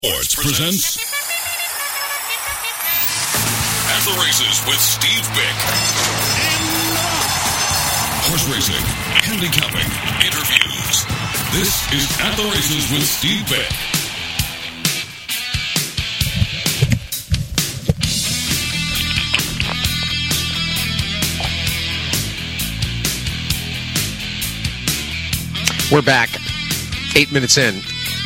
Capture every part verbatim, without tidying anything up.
Sports presents At the Races with Steve Bick. Horse racing, handicapping, interviews. This is At the Races with Steve Bick. We're back, eight minutes in.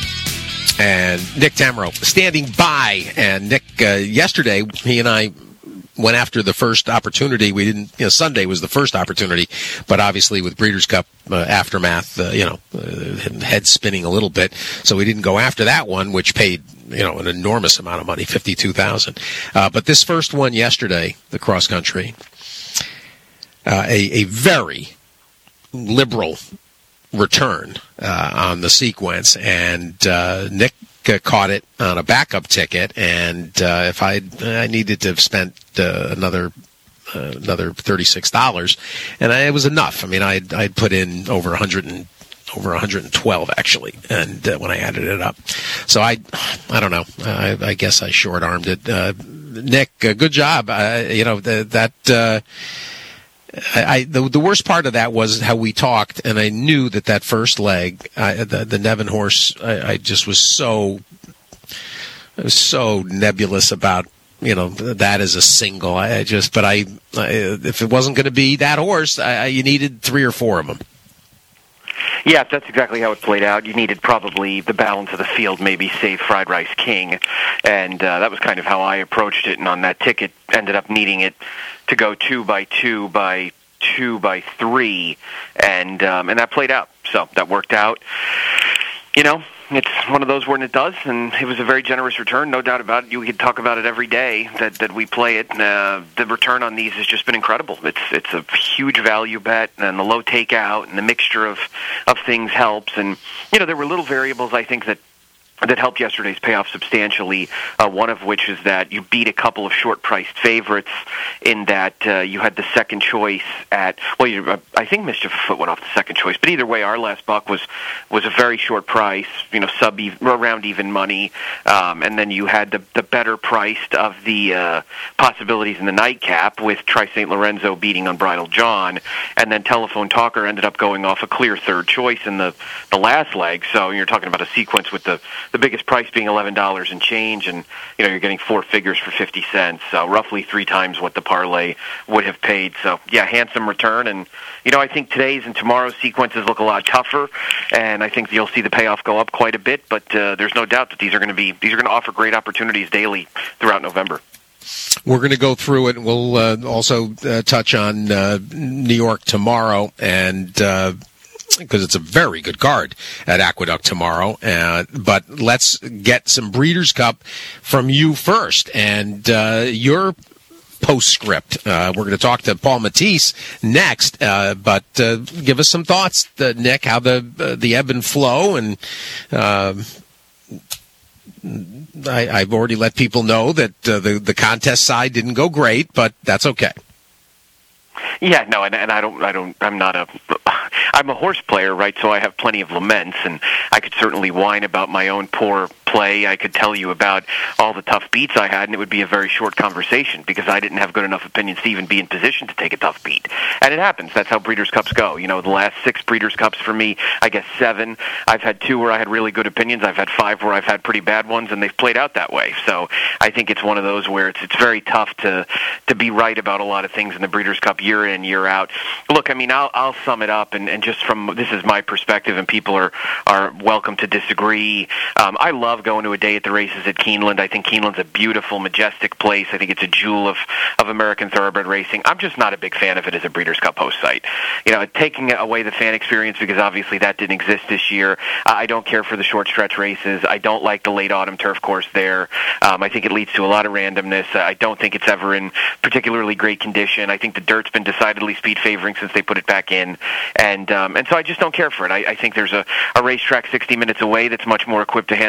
And Nick Tammaro standing by. And Nick, uh, yesterday, he and I went after the first opportunity. We didn't, you know, Sunday was the first opportunity, but obviously with Breeders' Cup uh, aftermath, uh, you know, uh, head spinning a little bit. So we didn't go after that one, which paid, you know, an enormous amount of money, fifty-two thousand dollars. Uh, but this first one yesterday, the cross country, uh, a, a very liberal return uh, on the sequence, and uh, Nick uh, caught it on a backup ticket, and uh, if I I needed to have spent uh, another uh, another thirty-six dollars, and I, it was enough. I mean, I'd I'd put in over one hundred and over one hundred twelve actually, and uh, when I added it up, so I I don't know. I, I guess I short armed it. Uh, Nick, uh, good job. Uh, you know the, that. Uh, I, I the, the worst part of that was how we talked, and I knew that that first leg, I, the, the Nevin horse, I, I just was so, I was so nebulous about, you know, that as a single. I, I just, but I, I, if it wasn't going to be that horse, I, you needed three or four of them. Yeah, that's exactly how it played out. You needed probably the balance of the field, maybe save Fried Rice King, and uh, that was kind of how I approached it. And on that ticket, ended up needing it to go two by two by two by three, and um, and that played out. So that worked out. You know, it's one of those when it does, and it was a very generous return, no doubt about it. You could talk about it every day that, that we play it. Uh, the return on these has just been incredible. It's it's a huge value bet, and the low takeout and the mixture of, of things helps. And, you know, there were little variables, I think, that that helped yesterday's payoff substantially, uh, one of which is that you beat a couple of short-priced favorites in that uh, you had the second choice at, well, you, uh, I think Mischief Foot went off the second choice, but either way, our last buck was was a very short price, you know, sub around even money, um, and then you had the, the better priced of the uh, possibilities in the nightcap with Tri Saint Lorenzo beating Unbridled John, and then Telephone Talker ended up going off a clear third choice in the, the last leg, so you're talking about a sequence with the the biggest price being eleven dollars and change, and you know you're getting four figures for fifty cents, so roughly three times what the parlay would have paid. So yeah, handsome return, and you know I think today's and tomorrow's sequences look a lot tougher, and I think you'll see the payoff go up quite a bit. But uh, there's no doubt that these are going to be these are going to offer great opportunities daily throughout November. We're going to go through it. We'll uh, also uh, touch on uh, New York tomorrow, and. Uh, because it's a very good card at Aqueduct tomorrow. Uh, but let's get some Breeders' Cup from you first. And uh, your postscript. Uh, we're going to talk to Paul Matisse next. Uh, but uh, give us some thoughts, uh, Nick, how the uh, the ebb and flow. And uh, I, I've already let people know that uh, the, the contest side didn't go great, but that's okay. Yeah, no, and, and I don't, I don't, I'm not a, I'm a horse player, right? So I have plenty of laments, and I could certainly whine about my own poor play. I could tell you about all the tough beats I had, and it would be a very short conversation because I didn't have good enough opinions to even be in position to take a tough beat. And it happens. That's how Breeders' Cups go. You know, the last six Breeders' Cups for me, I guess seven. I've had two where I had really good opinions. I've had five where I've had pretty bad ones, and they've played out that way. So I think it's one of those where it's it's very tough to to be right about a lot of things in the Breeders' Cup year in, year out. Look, I mean, I'll I'll sum it up, and, and just from this is my perspective, and people are are welcome to disagree. Um, I love going to a day at the races at Keeneland. I think Keeneland's a beautiful, majestic place. I think it's a jewel of, of American thoroughbred racing. I'm just not a big fan of it as a Breeders' Cup host site. You know, taking away the fan experience, because obviously that didn't exist this year. I don't care for the short stretch races. I don't like the late autumn turf course there. Um, I think it leads to a lot of randomness. I don't think it's ever in particularly great condition. I think the dirt's been decidedly speed favoring since they put it back in. And um, and so I just don't care for it. I, I think there's a, a racetrack sixty minutes away that's much more equipped to handle it from a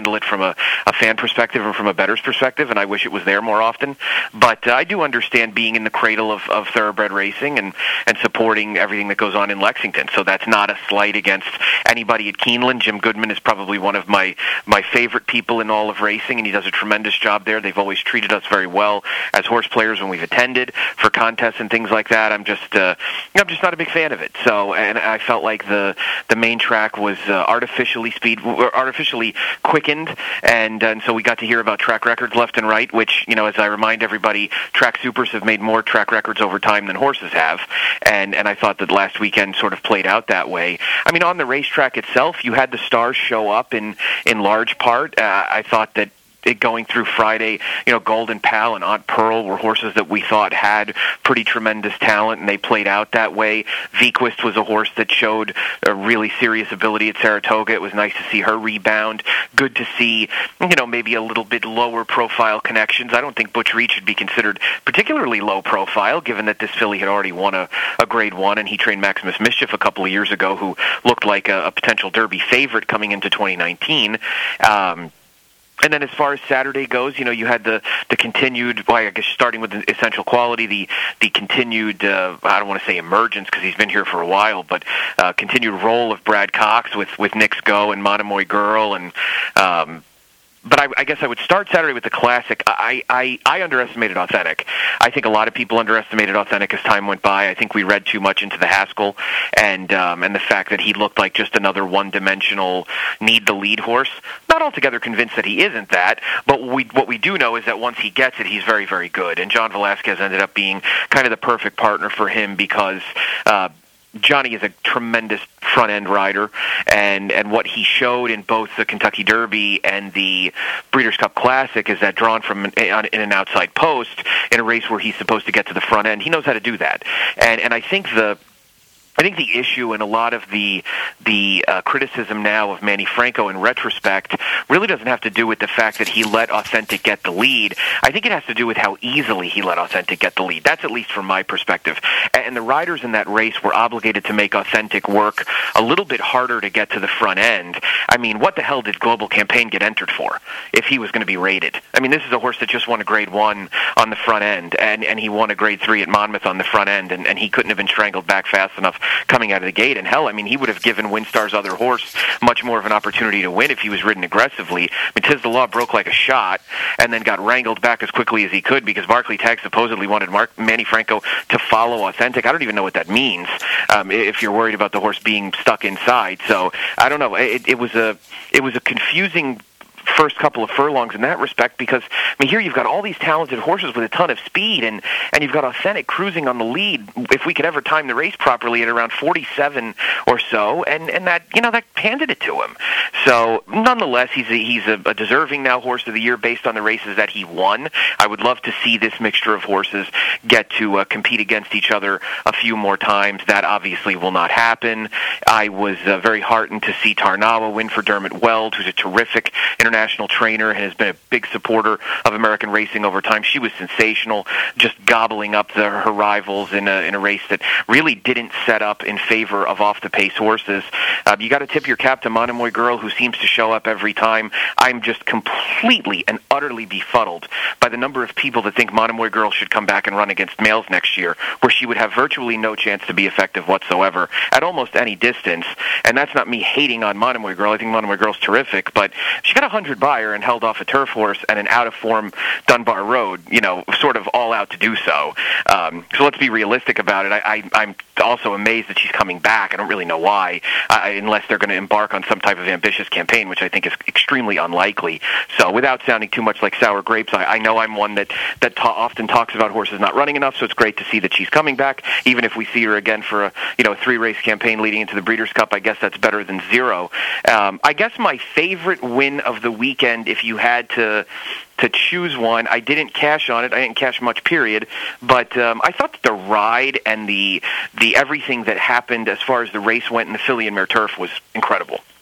a, a fan perspective and from a bettor's perspective, and I wish it was there more often. But uh, I do understand being in the cradle of, of thoroughbred racing and, and supporting everything that goes on in Lexington. So that's not a slight against anybody at Keeneland. Jim Goodman is probably one of my, my favorite people in all of racing, and he does a tremendous job there. They've always treated us very well as horse players when we've attended for contests and things like that. I'm just uh, I'm just not a big fan of it. So, and I felt like the the main track was uh, artificially speed, artificially quickened, and and so we got to hear about track records left and right. Which, you know, as I remind everybody, track supers have made more track records over time than horses have, and and I thought that last weekend sort of played out that way. I mean, on the racetrack itself, you had the stars show up in in large part. Uh, I thought that it going through Friday, you know, Golden Pal and Aunt Pearl were horses that we thought had pretty tremendous talent, and they played out that way. Vequist was a horse that showed a really serious ability at Saratoga. It was nice to see her rebound. Good to see, you know, maybe a little bit lower profile connections. I don't think Butch Reed should be considered particularly low profile, given that this filly had already won a, a grade one, and he trained Maximus Mischief a couple of years ago, who looked like a, a potential Derby favorite coming into twenty nineteen. Um, And then as far as Saturday goes, you know, you had the, the continued, well, I guess starting with the Essential Quality, the the continued, uh, I don't want to say emergence because he's been here for a while, but uh, continued role of Brad Cox with, with Knicks Go and Monomoy Girl. And um, But I, I guess I would start Saturday with the Classic. I, I, I underestimated Authentic. I think a lot of people underestimated Authentic as time went by. I think we read too much into the Haskell and um, and the fact that he looked like just another one-dimensional need-the-lead horse. Not altogether convinced that he isn't that, but we, what we do know is that once he gets it, he's very, very good. And John Velasquez ended up being kind of the perfect partner for him because uh, Johnny is a tremendous front-end rider, and, and what he showed in both the Kentucky Derby and the Breeders' Cup Classic is that drawn from an, in an outside post in a race where he's supposed to get to the front end, he knows how to do that. And and I think the I think the issue and a lot of the the uh, criticism now of Manny Franco in retrospect really doesn't have to do with the fact that he let Authentic get the lead. I think it has to do with how easily he let Authentic get the lead. That's at least from my perspective. And the riders in that race were obligated to make Authentic work a little bit harder to get to the front end. I mean, what the hell did Global Campaign get entered for if he was going to be rated? I mean, this is a horse that just won a grade one on the front end, and, and he won a grade three at Monmouth on the front end, and, and he couldn't have been strangled back fast enough coming out of the gate. And hell, I mean, he would have given Winstar's other horse much more of an opportunity to win if he was ridden aggressively. I mean, Tiz the Law broke like a shot and then got wrangled back as quickly as he could because Barclay Tagg supposedly wanted Mark, Manny Franco to follow Authentic. I don't even know what that means um, if you're worried about the horse being stuck inside. So I don't know. It, it was a it was a confusing first couple of furlongs in that respect because, I mean, here you've got all these talented horses with a ton of speed, and, and you've got Authentic cruising on the lead, if we could ever time the race properly, at around forty-seven or so, and, and that, you know, that handed it to him. So, nonetheless, he's a, he's a, a deserving now horse of the year based on the races that he won. I would love to see this mixture of horses get to uh, compete against each other a few more times. That obviously will not happen. I was uh, very heartened to see Tarnawa win for Dermot Weld, who's a terrific international national trainer and has been a big supporter of American racing over time. She was sensational, just gobbling up the, her rivals in a, in a race that really didn't set up in favor of off-the-pace horses. Uh, you got to tip your cap to Monomoy Girl, who seems to show up every time. I'm just completely and utterly befuddled by the number of people that think Monomoy Girl should come back and run against males next year, where she would have virtually no chance to be effective whatsoever at almost any distance. And that's not me hating on Monomoy Girl. I think Monomoy Girl's terrific, but she got a hundred buyer and held off a turf horse and an out-of-form Dunbar Road, you know, sort of all out to do so. Um, so let's be realistic about it. I, I, I'm also amazed that she's coming back. I don't really know why, uh, unless they're going to embark on some type of ambitious campaign, which I think is extremely unlikely. So without sounding too much like sour grapes, I, I know I'm one that, that ta- often talks about horses not running enough, so it's great to see that she's coming back. Even if we see her again for a, you know, a three-race campaign leading into the Breeders' Cup, I guess that's better than zero. Um, I guess my favorite win of the weekend, if you had to to choose one, I didn't cash on it. I didn't cash much, period. But um, I thought that the ride and the the everything that happened as far as the race went in the filly and mare turf was incredible.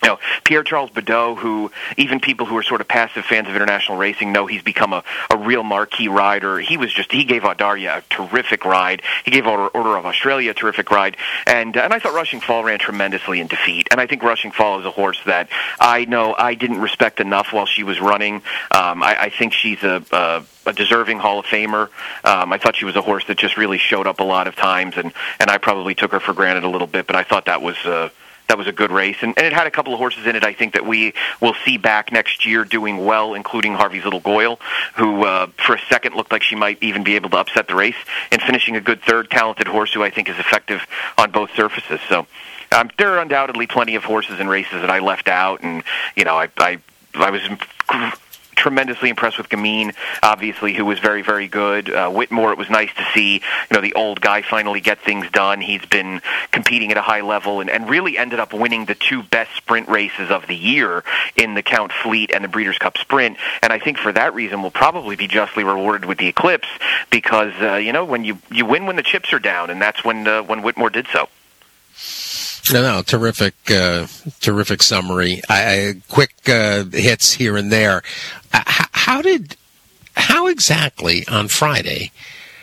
You know, Pierre-Charles Badeau, who even people who are sort of passive fans of international racing know he's become a, a real marquee rider. He was just, he gave Audarya a terrific ride. He gave Order, Order of Australia a terrific ride. And and I thought Rushing Fall ran tremendously in defeat. And I think Rushing Fall is a horse that I know I didn't respect enough while she was running. Um, I, I think she's a... a a deserving Hall of Famer. Um, I thought she was a horse that just really showed up a lot of times, and, and I probably took her for granted a little bit, but I thought that was... Uh, That was a good race, and, and it had a couple of horses in it I think that we will see back next year doing well, including Harvey's Little Goyle, who uh, for a second looked like she might even be able to upset the race, and finishing a good third, talented horse who I think is effective on both surfaces. So um, there are undoubtedly plenty of horses and races that I left out, and you know I I, I was tremendously impressed with Gamine, obviously, who was very, very good. Uh, Whitmore, it was nice to see, you know, the old guy finally get things done. He's been competing at a high level and, and really ended up winning the two best sprint races of the year in the Count Fleet and the Breeders' Cup Sprint. And I think for that reason will probably be justly rewarded with the Eclipse because, uh, you know, when you, you win when the chips are down, and that's when uh, when Whitmore did so. No, no, terrific, uh, terrific summary. I, I, quick uh, hits here and there. Uh, how, how did, how exactly on Friday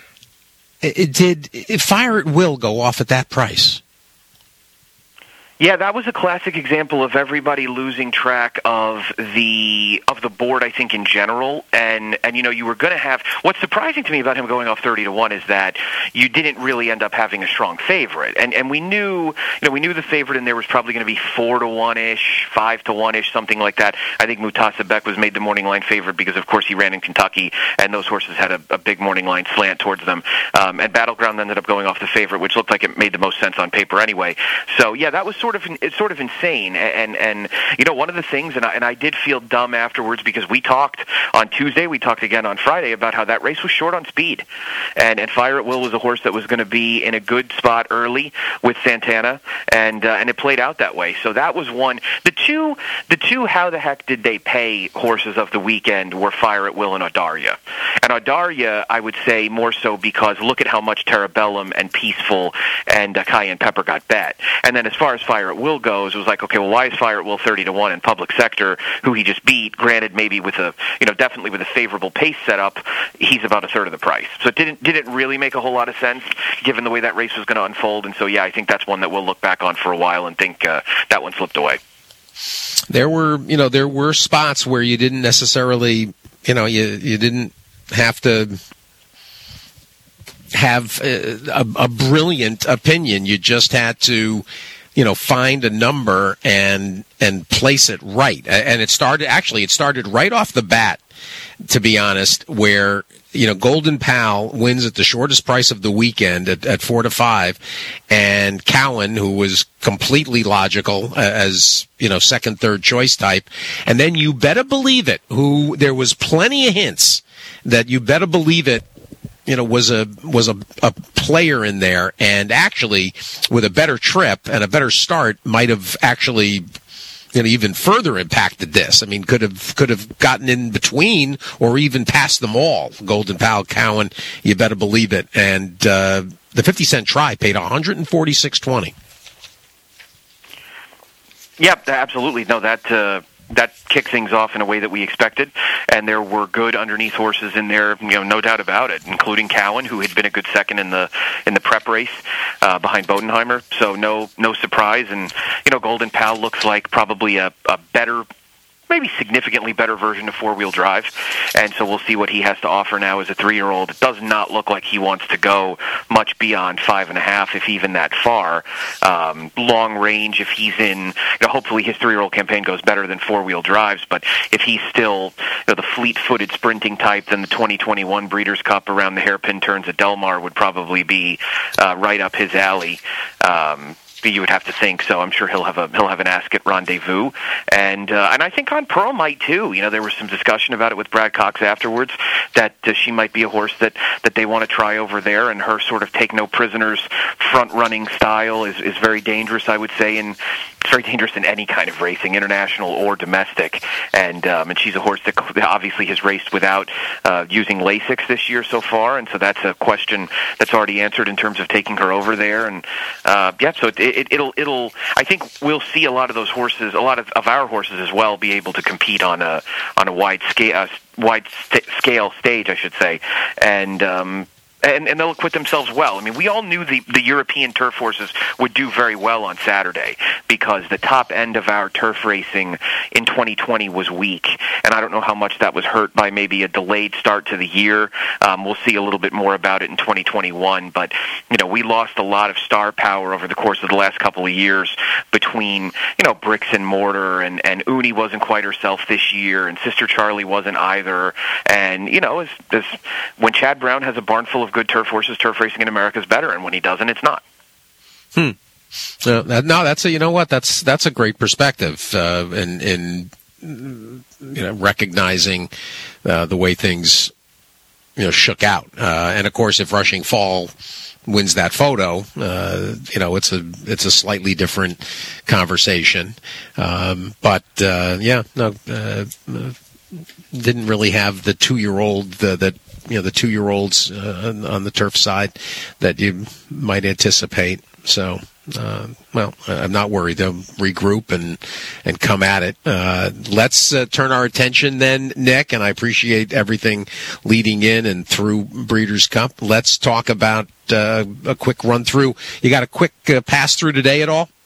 it, did it Fire at Will go off at that price? Yeah, that was a classic example of everybody losing track of the of the board, I think, in general. And, and you know, you were going to have... What's surprising to me about him going off thirty to one is that you didn't really end up having a strong favorite. And and we knew, you know, we knew the favorite, and there was probably going to be four to one-ish, five to one-ish, something like that. I think Mutasa Beck was made the morning line favorite because, of course, he ran in Kentucky, and those horses had a, a big morning line slant towards them. Um, and Battleground ended up going off the favorite, which looked like it made the most sense on paper anyway. So, yeah, that was sort Sort of, it's sort of insane, and and you know one of the things, and I, and I did feel dumb afterwards because we talked on Tuesday, we talked again on Friday about how that race was short on speed, and and Fire at Will was a horse that was going to be in a good spot early with Santana, and uh, and it played out that way. So that was one. The two, the two, how the heck did they pay horses of the weekend were Fire at Will and Audarya, and Audarya I would say more so because look at how much Terabellum and Peaceful and uh, Cayenne Pepper got bet, and then as far as Fire at Will goes, it was like, okay, well, why is Fire at Will thirty to one in Public Sector, who he just beat, granted maybe with a, you know, definitely with a favorable pace setup, he's about a third of the price. So it didn't, didn't really make a whole lot of sense, given the way that race was going to unfold, and so, yeah, I think that's one that we'll look back on for a while and think uh, that one slipped away. There were, you know, there were spots where you didn't necessarily, you know, you, you didn't have to have a, a, a brilliant opinion. You just had to, you know, find a number and and place it right. And it started, actually, it started right off the bat, to be honest, where, you know, Golden Pal wins at the shortest price of the weekend at, at four to five, and Cowan, who was completely logical uh, as, you know, second, third choice type, and then You Better Believe It, who there was plenty of hints that You Better Believe It, you know, was a was a, a player in there, and actually, with a better trip and a better start, might have actually, you know, even further impacted this. I mean, could have could have gotten in between or even past them all. Golden Pal, Cowan, You Better Believe It, and uh, the fifty cent try paid one hundred forty-six twenty. Yep, absolutely. No, that. Uh... That kicked things off in a way that we expected, and there were good underneath horses in there, you know, no doubt about it, including Cowan, who had been a good second in the in the prep race uh, behind Bodenheimer. So no no surprise, and you know, Golden Pal looks like probably a, a better, maybe significantly better version of four-wheel drive, and so we'll see what he has to offer now as a three-year-old. It does not look like he wants to go much beyond five and a half, if even that far. Um, long range, if he's in, you know, hopefully his three-year-old campaign goes better than four-wheel drives, but if he's still, you know, the fleet-footed sprinting type, then the twenty twenty-one Breeders' Cup around the hairpin turns at Del Mar would probably be uh, right up his alley. Um, You would have to think so. I'm sure he'll have a he'll have an Ascot rendezvous, and uh, and I think on Pearl might too. You know, there was some discussion about it with Brad Cox afterwards that uh, she might be a horse that, that they want to try over there, and her sort of take no prisoners front running style is, is very dangerous, I would say, in it's very dangerous in any kind of racing, international or domestic. And um, and she's a horse that obviously has raced without uh, using Lasix this year so far, and so that's a question that's already answered in terms of taking her over there. And uh, yeah, so it, it, it'll it'll. I think we'll see a lot of those horses, a lot of, of our horses as well, be able to compete on a on a wide scale, uh, wide st- scale stage, I should say, and. Um, And, and they'll acquit themselves well. I mean, we all knew the, the European turf horses would do very well on Saturday because the top end of our turf racing in twenty twenty was weak. And I don't know how much that was hurt by maybe a delayed start to the year. Um, we'll see a little bit more about it in twenty twenty-one. But, you know, we lost a lot of star power over the course of the last couple of years between, you know, bricks and mortar. And, and Uni wasn't quite herself this year. And Sister Charlie wasn't either. And, you know, as, as, when Chad Brown has a barn full of good turf horses, turf racing in America is better, and when he doesn't, it's not. Hmm. Uh, that, no, that's a, you know what? That's that's a great perspective uh, in in you know recognizing uh, the way things you know shook out, uh, and of course, if Rushing Fall wins that photo, uh, you know it's a it's a slightly different conversation. Um, but uh, yeah, no. Uh, didn't really have the two-year-old uh, that you know the two-year-olds uh, on the turf side that you might anticipate. So, uh, well, I'm not worried. They'll regroup and and come at it. Uh, let's uh, turn our attention then, Nick. And I appreciate everything leading in and through Breeders' Cup. Let's talk about uh, a quick run through. You got a quick uh, pass through today at all?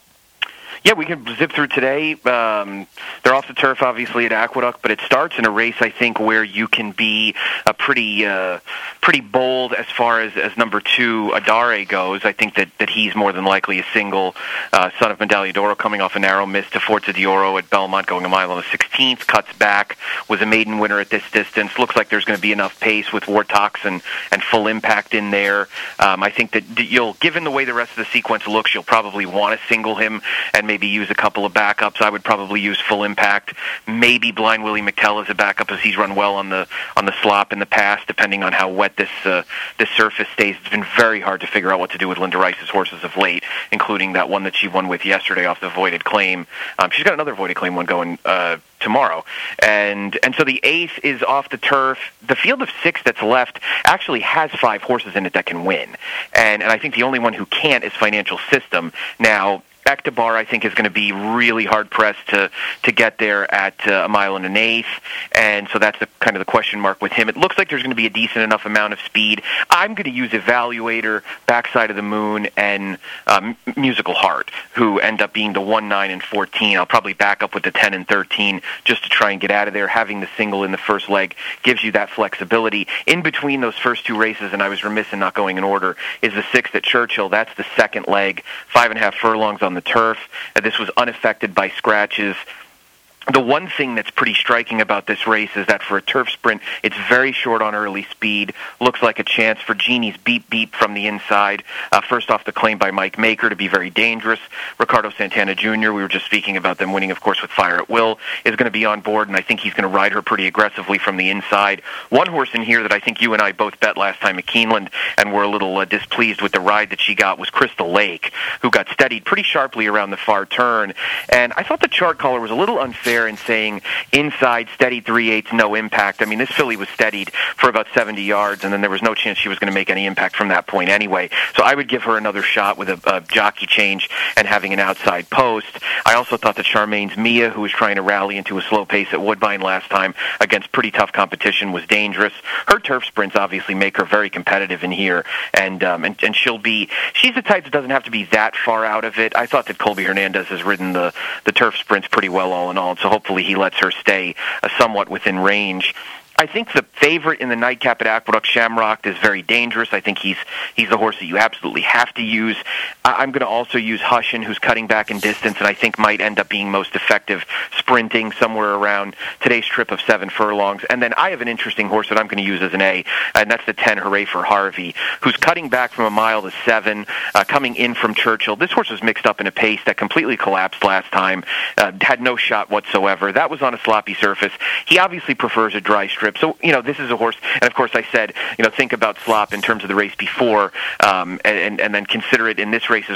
Yeah, we can zip through today. Um, they're off the turf, obviously, at Aqueduct, but it starts in a race, I think, where you can be a pretty uh, pretty bold as far as, as number two, Adare, goes. I think that, that he's more than likely a single, uh, son of Medaglia d'Oro, coming off a narrow miss to Forza d'Oro at Belmont, going a mile on the sixteenth, cuts back, was a maiden winner at this distance. Looks like there's going to be enough pace with Wartox and, and Full Impact in there. Um, I think that you'll, given the way the rest of the sequence looks, you'll probably want to single him and maybe use a couple of backups. I would probably use Full Impact, maybe Blind Willie McTell as a backup, as he's run well on the on the slop in the past, depending on how wet this uh, this surface stays. It's been very hard to figure out what to do with Linda Rice's horses of late, including that one that she won with yesterday off the Voided Claim. Um, she's got another Voided Claim one going uh, tomorrow. And and so the Ace is off the turf. The field of six that's left actually has five horses in it that can win. And, and I think the only one who can't is Financial System. Now, Ectobar, I think, is going to be really hard-pressed to, to get there at uh, a mile and an eighth, and so that's the, kind of the question mark with him. It looks like there's going to be a decent enough amount of speed. I'm going to use Evaluator, Backside of the Moon, and um, Musical Heart, who end up being the one, nine, and fourteen. I'll probably back up with the ten and thirteen just to try and get out of there. Having the single in the first leg gives you that flexibility. In between those first two races, and I was remiss in not going in order, is the sixth at Churchill. That's the second leg, five and a half furlongs on the turf. Uh, this was unaffected by scratches. The one thing that's pretty striking about this race is that for a turf sprint, it's very short on early speed. Looks like a chance for Genie's Beep Beep from the inside. Uh, first off the claim by Mike Maker to be very dangerous. Ricardo Santana Junior, we were just speaking about them winning, of course, with Fire at Will, is going to be on board, and I think he's going to ride her pretty aggressively from the inside. One horse in here that I think you and I both bet last time at Keeneland and were a little uh, displeased with the ride that she got was Crystal Lake, who got steadied pretty sharply around the far turn. And I thought the chart caller was a little unfair in saying inside steady three-eighths, no impact. I mean, this filly was steadied for about seventy yards, and then there was no chance she was going to make any impact from that point anyway. So I would give her another shot with a, a jockey change and having an outside post. I also thought that Charmaine's Mia, who was trying to rally into a slow pace at Woodbine last time against pretty tough competition, was dangerous. Her turf sprints obviously make her very competitive in here, and um, and, and she'll be, she's the type that doesn't have to be that far out of it. I thought that Colby Hernandez has ridden the, the turf sprints pretty well all in all, and so hopefully he lets her stay uh, somewhat within range. I think the favorite in the nightcap at Aqueduct, Shamrock, is very dangerous. I think he's he's the horse that you absolutely have to use. I, I'm going to also use Hushin, who's cutting back in distance, and I think might end up being most effective sprinting somewhere around today's trip of seven furlongs. And then I have an interesting horse that I'm going to use as an A, and that's the ten, Hooray for Harvey, who's cutting back from a mile to seven, uh, coming in from Churchill. This horse was mixed up in a pace that completely collapsed last time, uh, had no shot whatsoever. That was on a sloppy surface. He obviously prefers a dry strip. So, you know, this is a horse, and of course I said, you know, think about slop in terms of the race before, um, and, and then consider it in this race as well.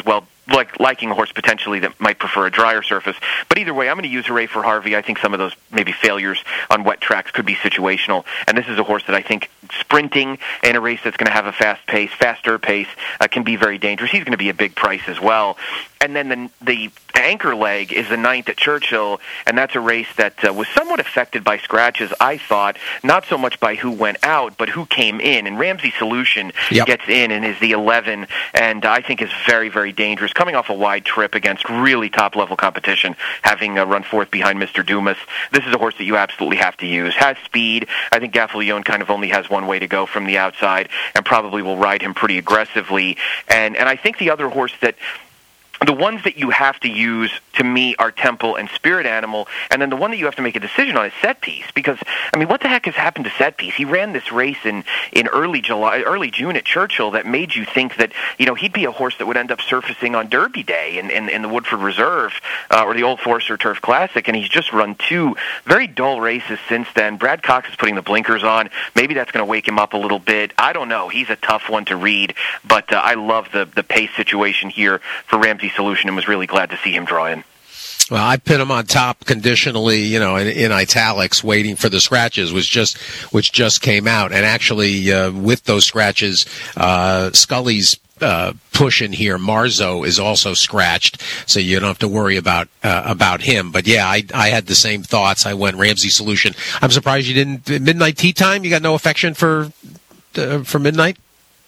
like liking a horse potentially that might prefer a drier surface. But either way, I'm going to use Hooray for Harvey. I think some of those maybe failures on wet tracks could be situational, and this is a horse that I think sprinting in a race that's going to have a fast pace, faster pace, uh, can be very dangerous. He's going to be a big price as well. And then the, the anchor leg is the ninth at Churchill, and that's a race that uh, was somewhat affected by scratches, I thought, not so much by who went out, but who came in. And Ramsey Solution yep. gets in and is the eleven, and I think is very, very dangerous, coming off a wide trip against really top-level competition, having uh, run fourth behind Mister Dumas. This is a horse that you absolutely have to use. Has speed. I think Gaffalione kind of only has one way to go from the outside, and probably will ride him pretty aggressively. And, and I think the other horse that the ones that you have to use, to me, are Temple and Spirit Animal, and then the one that you have to make a decision on is Set Piece, because, I mean, what the heck has happened to Set Piece? He ran this race in, in early July, early June at Churchill that made you think that, you know, he'd be a horse that would end up surfacing on Derby Day in, in, in the Woodford Reserve, uh, or the Old Forester Turf Classic, and he's just run two very dull races since then. Brad Cox is putting the blinkers on. Maybe that's going to wake him up a little bit. I don't know. He's a tough one to read, but uh, I love the, the pace situation here for Ramsey Solution, and was really glad to see him draw in. Well, I put him on top conditionally, you know, in, in italics, waiting for the scratches, which just which just came out. And actually, uh, with those scratches, uh, Scully's uh, push in here, Marzo, is also scratched, so you don't have to worry about uh, about him. But yeah, I I had the same thoughts. I went Ramsey Solution. I'm surprised you didn't Midnight Tea Time. You got no affection for uh, for Midnight?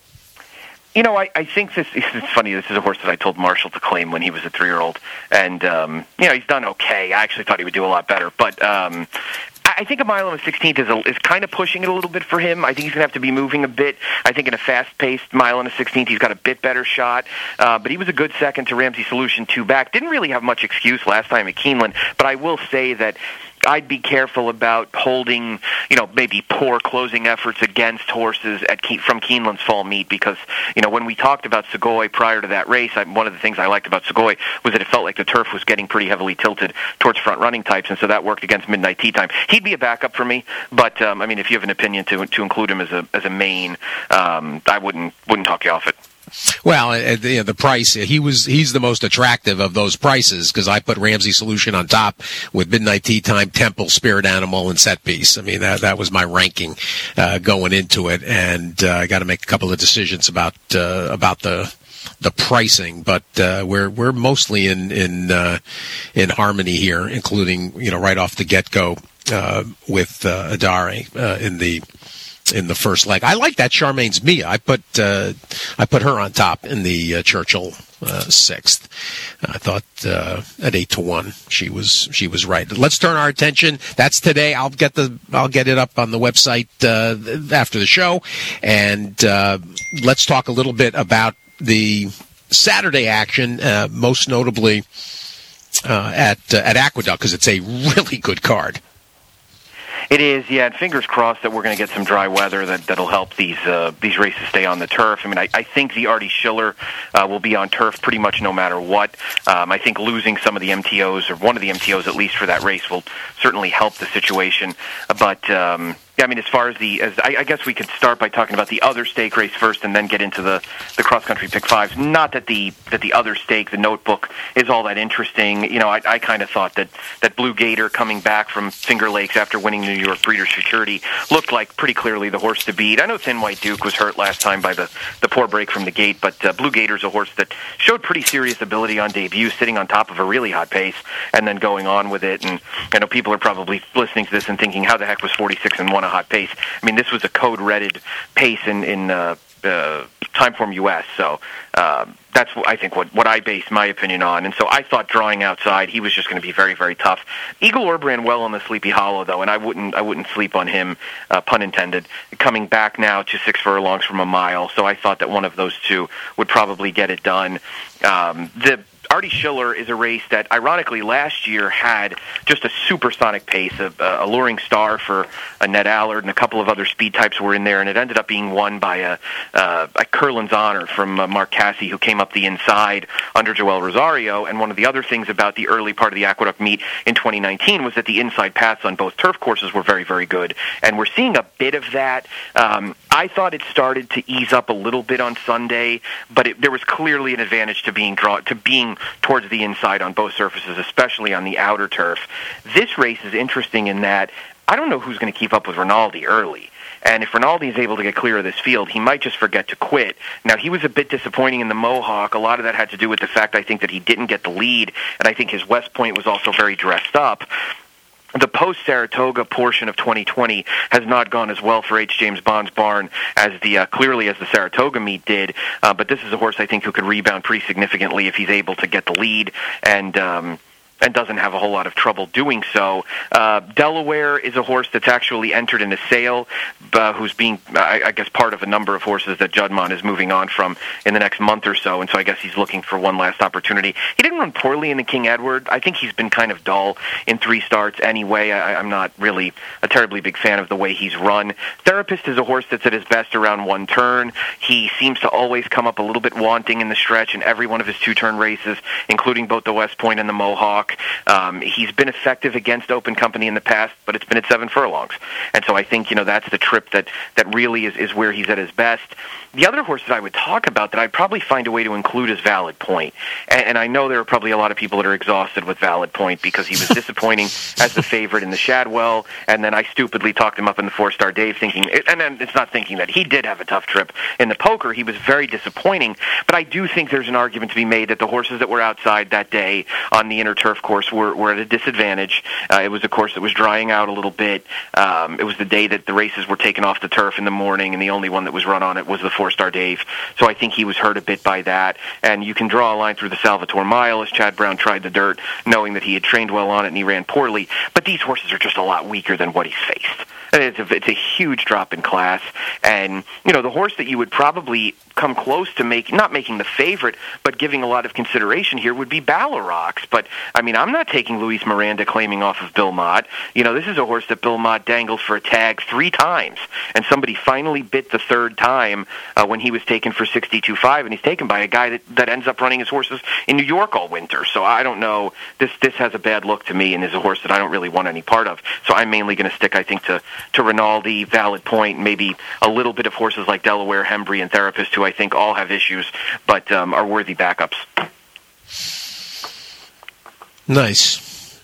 You know, I, I think this is funny. This is a horse that I told Marshall to claim when he was a three-year-old. And, um, you know, he's done okay. I actually thought he would do a lot better. But um, I think a mile and a sixteenth is, a, is kind of pushing it a little bit for him. I think he's going to have to be moving a bit. I think in a fast-paced mile and a sixteenth, he's got a bit better shot. Uh, but he was a good second to Ramsey Solution, two back. Didn't really have much excuse last time at Keeneland. But I will say that I'd be careful about holding, you know, maybe poor closing efforts against horses at Ke- from Keeneland's fall meet, because, you know, when we talked about Segoy prior to that race, I, one of the things I liked about Segoy was that it felt like the turf was getting pretty heavily tilted towards front-running types, and so that worked against Midnight Tea Time. He'd be a backup for me, but, um, I mean, if you have an opinion to to include him as a as a main, um, I wouldn't wouldn't talk you off it. Well, uh, the, the price, he was, he's the most attractive of those prices, because I put Ramsey Solution on top with Midnight Tea Time, Temple, Spirit Animal, and Set Piece. I mean, that, that was my ranking, uh, going into it. And, uh, I got to make a couple of decisions about, uh, about the, the pricing, but, uh, we're, we're mostly in, in, uh, in harmony here, including, you know, right off the get-go, uh, with, uh, Adare, uh, in the, in the first leg. I like that Charmaine's Mia. I put uh, I put her on top in the uh, Churchill uh, sixth. I thought uh, at eight to one she was she was right. Let's turn our attention. That's today. I'll get the I'll get it up on the website uh, after the show, and uh, let's talk a little bit about the Saturday action, uh, most notably uh, at uh, at Aqueduct, because it's a really good card. It is, yeah, and fingers crossed that we're going to get some dry weather that, that'll help these uh, these races stay on the turf. I mean, I, I think the Artie Schiller uh, will be on turf pretty much no matter what. Um, I think losing some of the M T Os, or one of the M T Os at least for that race, will certainly help the situation. But um, yeah, I mean, as far as the, as I, I guess we could start by talking about the other stake race first, and then get into the, the cross country pick fives. Not that the that the other stake, the Notebook, is all that interesting. You know, I, I kind of thought that that Blue Gator coming back from Finger Lakes after winning New York Breeders' Futurity looked like pretty clearly the horse to beat. I know Thin White Duke was hurt last time by the the poor break from the gate, but uh, Blue Gator's a horse that showed pretty serious ability on debut, sitting on top of a really hot pace and then going on with it. And I know people are probably listening to this and thinking, how the heck was forty-six and one a hot pace? I mean, this was a code-redded pace in, in uh, uh, Timeform U S, so uh, that's, I think, what, what I base my opinion on. And so I thought drawing outside, he was just going to be very, very tough. Eagle Orb ran well on the Sleepy Hollow, though, and I wouldn't I wouldn't sleep on him, uh, pun intended, coming back now to six furlongs from a mile. So I thought that one of those two would probably get it done. Um, the Artie Schiller is a race that, ironically, last year had just a supersonic pace, a, a alluring star for a Ned Allard, and a couple of other speed types were in there, and it ended up being won by a, uh, a Curlin's Honor from uh, Mark Casse, who came up the inside under Joel Rosario. And one of the other things about the early part of the Aqueduct meet in twenty nineteen was that the inside paths on both turf courses were very, very good, and we're seeing a bit of that. Um, I thought it started to ease up a little bit on Sunday, but it, there was clearly an advantage to being draw to being towards the inside on both surfaces, especially on the outer turf. This race is interesting in that I don't know who's going to keep up with Rinaldi early. And if Rinaldi is able to get clear of this field, he might just forget to quit. Now, he was a bit disappointing in the Mohawk. A lot of that had to do with the fact, I think, that he didn't get the lead, and I think his West Point was also very dressed up. The post-Saratoga portion of twenty twenty has not gone as well for H. James Bond's barn as the uh, clearly as the Saratoga meet did, uh, but this is a horse I think who could rebound pretty significantly if he's able to get the lead and um, and doesn't have a whole lot of trouble doing so. Uh, Delaware is a horse that's actually entered in a sale, uh, who's being, I, I guess, part of a number of horses that Juddmonte is moving on from in the next month or so, and so I guess he's looking for one last opportunity. He didn't run poorly in the King Edward. I think he's been kind of dull in three starts anyway. I, I'm not really a terribly big fan of the way he's run. Therapist is a horse that's at his best around one turn. He seems to always come up a little bit wanting in the stretch in every one of his two-turn races, including both the West Point and the Mohawk. Um, he's been effective against open company in the past, but it's been at seven furlongs. And so I think, you know, that's the trip that, that really is, is where he's at his best. The other horse that I would talk about that I'd probably find a way to include is Valid Point. And, and I know there are probably a lot of people that are exhausted with Valid Point because he was disappointing as the favorite in the Shadwell, and then I stupidly talked him up in the four-star Dave thinking, and then it's not thinking that he did have a tough trip in the poker. He was very disappointing, but I do think there's an argument to be made that the horses that were outside that day on the inner turf course were, were at a disadvantage. Uh, it was a course that was drying out a little bit. Um, it was the day that the races were taken off the turf in the morning, and the only one that was run on it was the four-star Dave. So I think he was hurt a bit by that. And you can draw a line through the Salvatore Mile as Chad Brown tried the dirt, knowing that he had trained well on it and he ran poorly. But these horses are just a lot weaker than what he's faced. It's a, it's a huge drop in class. And, you know, the horse that you would probably come close to make, not making the favorite, but giving a lot of consideration here would be Balarox. But, I mean, I'm not taking Luis Miranda claiming off of Bill Mott. You know, this is a horse that Bill Mott dangled for a tag three times, and somebody finally bit the third time uh, when he was taken for sixty-two five, and he's taken by a guy that, that ends up running his horses in New York all winter. So I don't know. This this has a bad look to me and is a horse that I don't really want any part of. So I'm mainly going to stick, I think, to, to Rinaldi, Valid Point, maybe a little bit of horses like Delaware, Hembry, and Therapist, who I think all have issues, but um, are worthy backups. Nice.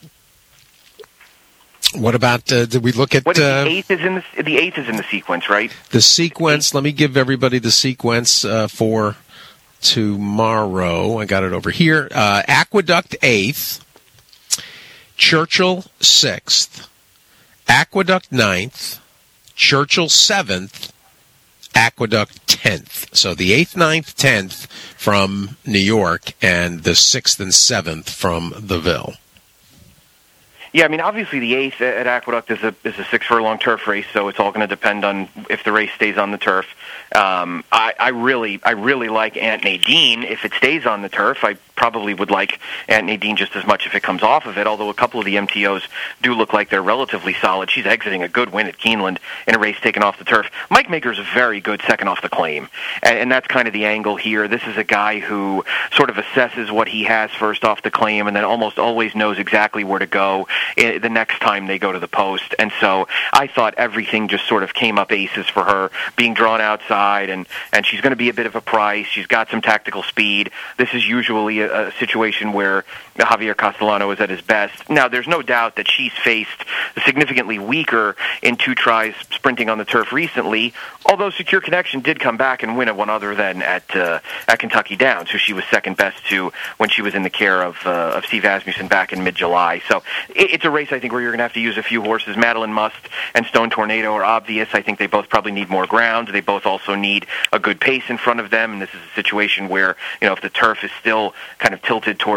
What about, uh, did we look at... What is uh, the eighth is in the, the eighth is in the sequence, right? The sequence, let me give everybody the sequence uh, for tomorrow. I got it over here. Uh, Aqueduct eighth, Churchill sixth, Aqueduct ninth, Churchill seventh, Aqueduct tenth. So the eighth, ninth, tenth from New York, and the sixth and seventh from the Ville. Yeah, I mean, obviously the eighth at Aqueduct is a is a six furlong turf race, so it's all going to depend on if the race stays on the turf. Um, I, I really, I really like Aunt Nadine. If it stays on the turf, I probably would like Aunt Nadine just as much if it comes off of it. Although a couple of the M T Os do look like they're relatively solid. She's exiting a good win at Keeneland in a race taken off the turf. Mike Maker's a very good second off the claim, and, and that's kind of the angle here. This is a guy who sort of assesses what he has first off the claim, and then almost always knows exactly where to go the next time they go to the post. And so I thought everything just sort of came up aces for her, being drawn outside, and, and she's going to be a bit of a price. She's got some tactical speed. This is usually a, a situation where Javier Castellano is at his best. Now, there's no doubt that she's faced significantly weaker in two tries sprinting on the turf recently, although Secure Connection did come back and win at one other than at uh, at Kentucky Downs, who she was second best to when she was in the care of uh, of Steve Asmussen back in mid-July. So it, it's a race, I think, where you're going to have to use a few horses. Madeline Must and Stone Tornado are obvious. I think they both probably need more ground. They both also need a good pace in front of them, and this is a situation where, you know, if the turf is still kind of tilted towards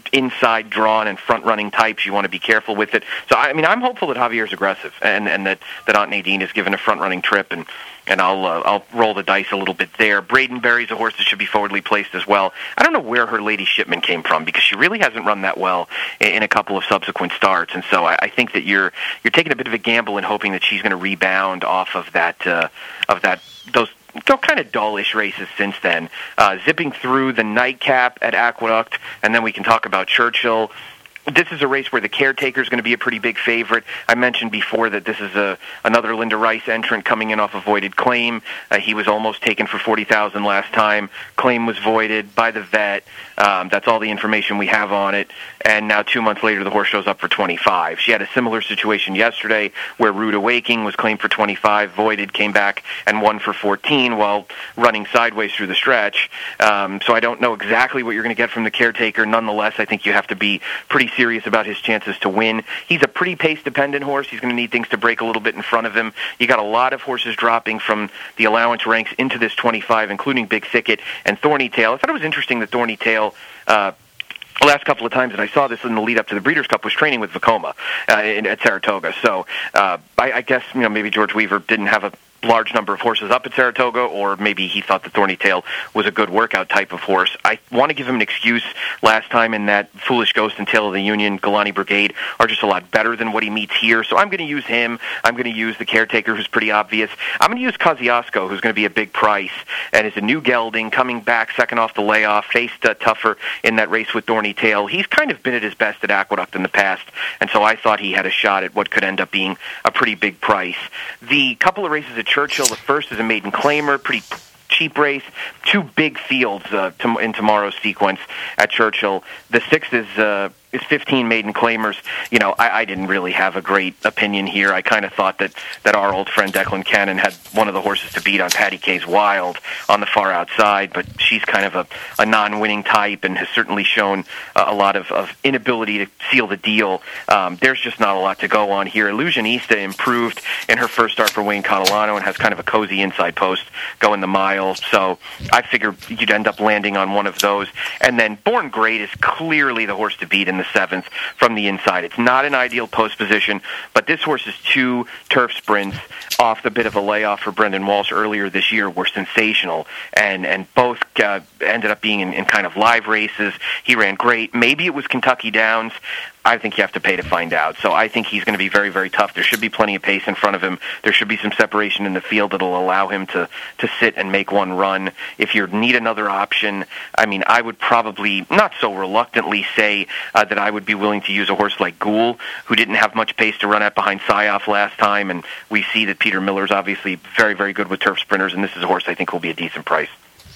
inside drawn and front-running types. You want to be careful with it. So, I mean, I'm hopeful that Javier's aggressive and, and that, that Aunt Nadine is given a front-running trip, and, and I'll uh, I'll roll the dice a little bit there. Bradenberry's a horse that should be forwardly placed as well. I don't know where her Lady Shipman came from because she really hasn't run that well in, in a couple of subsequent starts, and so I, I think that you're you're taking a bit of a gamble and hoping that she's going to rebound off of that uh, of that those. So kind of dullish races since then. Uh, zipping through the nightcap at Aqueduct, and then we can talk about Churchill. This is a race where the Caretaker is going to be a pretty big favorite. I mentioned before that this is a another Linda Rice entrant coming in off a voided claim. Uh, he was almost taken for forty thousand dollars last time. Claim was voided by the vet. Um, that's all the information we have on it. And now two months later, the horse shows up for twenty-five. She had a similar situation yesterday where Rude Awakening was claimed for twenty-five, voided, came back and won for fourteen while running sideways through the stretch. Um, so I don't know exactly what you're going to get from the Caretaker. Nonetheless, I think you have to be pretty serious about his chances to win. He's a pretty pace-dependent horse. He's going to need things to break a little bit in front of him. You got a lot of horses dropping from the allowance ranks into this twenty-five, including Big Thicket and Thorny Tail. I thought it was interesting that Thorny Tail, uh, the last couple of times that I saw this in the lead up to the Breeders' Cup, was training with Vekoma uh, in, at Saratoga. So uh, I, I guess you know maybe George Weaver didn't have a large number of horses up at Saratoga, or maybe he thought the Thorny Tail was a good workout type of horse. I want to give him an excuse. Last time in that Foolish Ghost and Tail of the Union, Galani Brigade are just a lot better than what he meets here, so I'm going to use him. I'm going to use the Caretaker, who's pretty obvious. I'm going to use Kosciuszko, who's going to be a big price, and is a new gelding, coming back second off the layoff, faced uh, tougher in that race with Thorny Tail. He's kind of been at his best at Aqueduct in the past, and so I thought he had a shot at what could end up being a pretty big price. The couple of races at Churchill, the first is a maiden claimer, pretty cheap race, two big fields uh, to, in tomorrow's sequence at Churchill. The sixth is uh, is fifteen maiden claimers. You know, I, I didn't really have a great opinion here. I kind of thought that, that our old friend Declan Cannon had one of the horses to beat on Patty Kay's Wild on the far outside, but she's kind of a, a non-winning type and has certainly shown uh, a lot of, of inability to seal the deal. Um, there's just not a lot to go on here. Illusionista improved in her first start for Wayne Catalano and has kind of a cozy inside post going the mile, so I figured you'd end up landing on one of those. And then Born Great is clearly the horse to beat in the seventh from the inside. It's not an ideal post position, but this horse's two turf sprints off the bit of a layoff for Brendan Walsh earlier this year were sensational, and and both uh, ended up being in, in kind of live races. He ran great. Maybe it was Kentucky Downs. I think you have to pay to find out. So I think he's going to be very, very tough. There should be plenty of pace in front of him. There should be some separation in the field that will allow him to, to sit and make one run. If you need another option, I mean, I would probably, not so reluctantly, say uh, that I would be willing to use a horse like Ghoul, who didn't have much pace to run at behind Syoff last time, and we see that Peter Miller's obviously very, very good with turf sprinters, and this is a horse I think will be a decent price.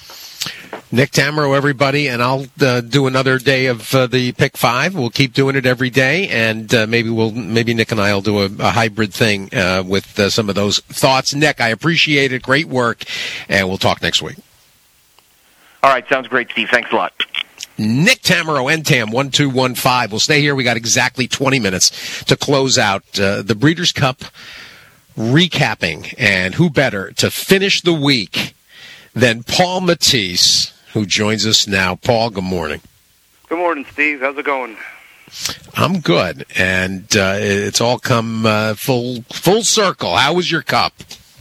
Nick Tamro, everybody, and I'll uh, do another day of uh, the Pick Five. We'll keep doing it every day, and uh, maybe we'll maybe Nick and I will do a, a hybrid thing uh, with uh, some of those thoughts. Nick, I appreciate it. Great work, and we'll talk next week. All right, sounds great, Steve. Thanks a lot. Nick Tamro, N T A M one two one five. We'll stay here. We got exactly twenty minutes to close out uh, the Breeders' Cup recapping, and who better to finish the week than Paul Matisse, who joins us now. Paul, good morning. Good morning, Steve. How's it going? I'm good, and uh, it's all come uh, full full circle. How was your cup?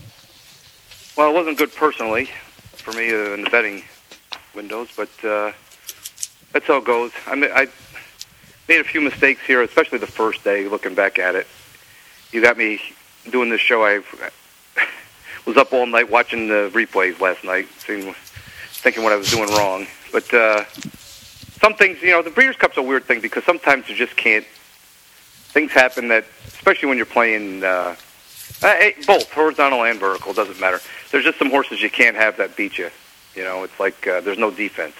Well, it wasn't good personally for me uh, in the betting windows, but uh, that's how it goes. I, mean, I made a few mistakes here, especially the first day, looking back at it. You got me doing this show. I was up all night watching the replays last night, seeing, thinking what I was doing wrong. But uh, some things, you know, the Breeders' Cup's a weird thing because sometimes you just can't. Things happen that, especially when you're playing uh, both horizontal and vertical, doesn't matter. There's just some horses you can't have that beat you. You know, it's like uh, there's no defense.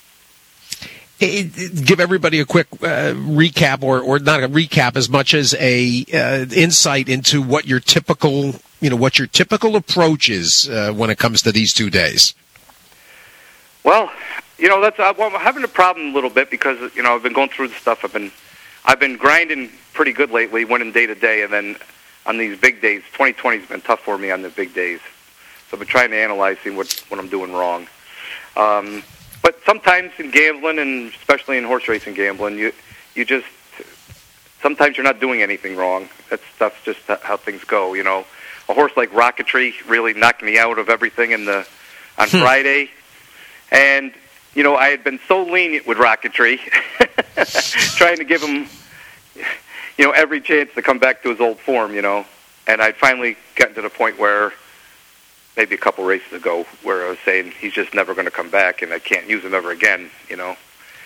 Give everybody a quick uh, recap, or, or not a recap, as much as a uh, insight into what your typical, you know, what your typical approach is uh, when it comes to these two days. Well, you know, that's uh, well, I'm having a problem a little bit because you know I've been going through the stuff. I've been, I've been grinding pretty good lately, winning day to day, and then on these big days, twenty twenty's been tough for me on the big days. So I've been trying to analyze, see what what I'm doing wrong. Um, but sometimes in gambling, and especially in horse racing gambling, you you just sometimes you're not doing anything wrong. That's that's just how things go. You know, a horse like Rocketry really knocked me out of everything in the on hmm. Friday, and you know I had been so lenient with Rocketry, trying to give him you know every chance to come back to his old form. You know, and I'd finally gotten to the point where maybe a couple races ago where I was saying he's just never going to come back, and I can't use him ever again. You know,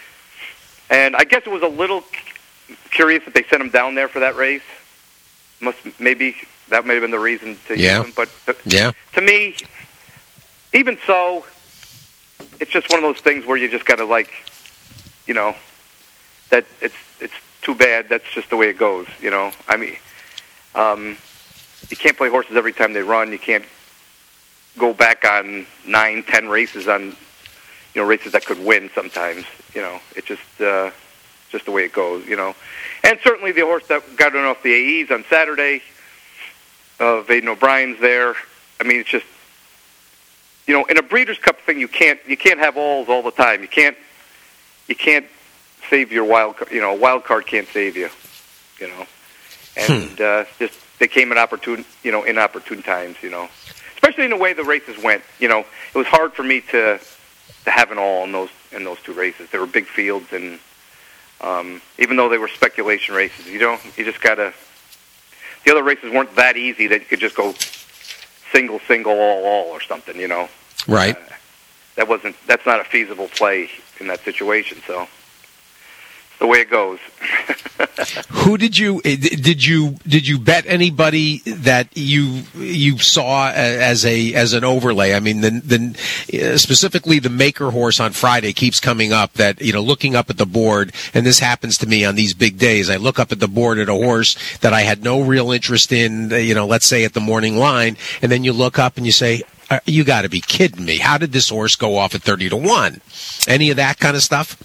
and I guess it was a little curious that they sent him down there for that race. Must maybe that may have been the reason to yeah. use him. But to, yeah. to me, even so, it's just one of those things where you just got to like, you know, that it's it's too bad. That's just the way it goes. You know, I mean, um, you can't play horses every time they run. You can't go back on nine, ten races on, you know, races that could win. Sometimes, you know, it just. Uh, just the way it goes, you know. And certainly the horse that got run off the A Es on Saturday, uh, Vaden O'Brien's there. I mean, it's just, you know, in a Breeders' Cup thing, you can't you can't have alls all the time. You can't you can't save your wild card. You know, a wild card can't save you. You know, and hmm. uh, just they came at opportune, you know, inopportune times. You know, especially in the way the races went. You know, it was hard for me to to have an all in those in those two races. They were big fields and. Um, even though they were speculation races, you don't. You just gotta. The other races weren't that easy that you could just go single, single, all, all, or something. You know, right? Uh, that wasn't. That's not a feasible play in that situation. So, it's the way it goes. Who did you did you did you bet anybody that you you saw as a as an overlay? I mean, the, the specifically the Maker horse on Friday keeps coming up. That you know, looking up at the board, and this happens to me on these big days. I look up at the board at a horse that I had no real interest in. You know, let's say at the morning line, and then you look up and you say, "You got to be kidding me! How did this horse go off at thirty to one?" Any of that kind of stuff?